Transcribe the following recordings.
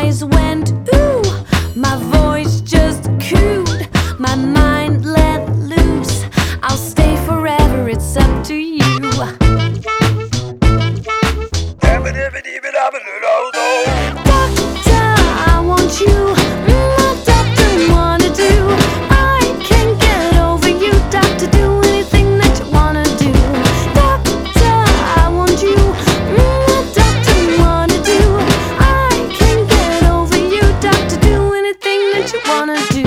eyes went ooh, my voice just cooed, my mind let loose. I'll stay forever, it's up to you. Doctor, I want you. My doctor wanna do. I can't get over you. Doctor, do anything that you wanna do. Doctor, I want you. My doctor wanna do. I can't get over you. Doctor, do anything that you wanna do.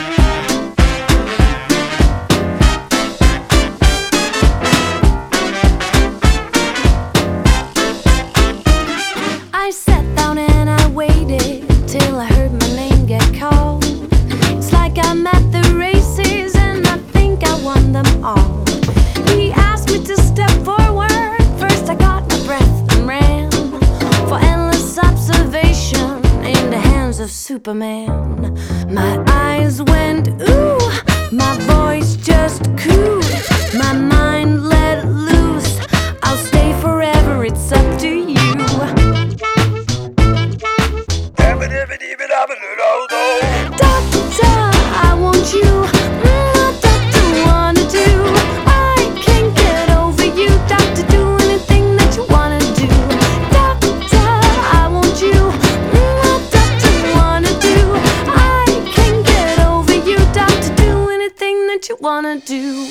I sat down and I waited till I heard my name get called. It's like I'm at the races and I think I won them all. He asked me to step forward. First I got my breath and ran for endless observation in the hands of Superman. My eyes went ooh, my voice just cooed, my mind let loose. I'll stay forever, it's up to you. Doctor, I want you. My doctor wanna do. I can't get over you. Doctor, do anything that you wanna do. Doctor, I want you. My doctor wanna do. I can't get over you. Doctor, do anything that you wanna do.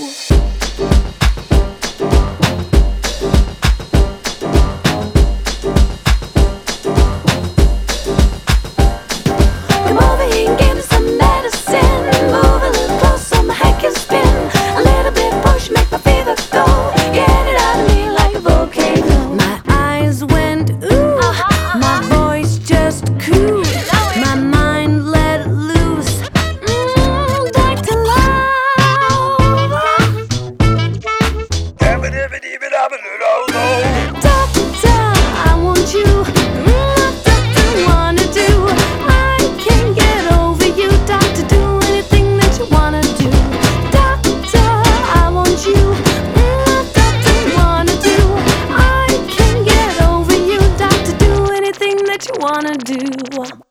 Come over here and give me some medicine. Move a little closer, my head can spin. A little bit push, make my fever go. Get it out of me like a volcano. My eyes went ooh, my voice just cooed, my mind let loose. Doctor Love. Doctor, I want you. My doctor wanna do. I can't get over you. Doctor, do anything that you wanna do. Doctor, I want you. My doctor wanna do. I can't get over you. Doctor, do anything that you wanna do.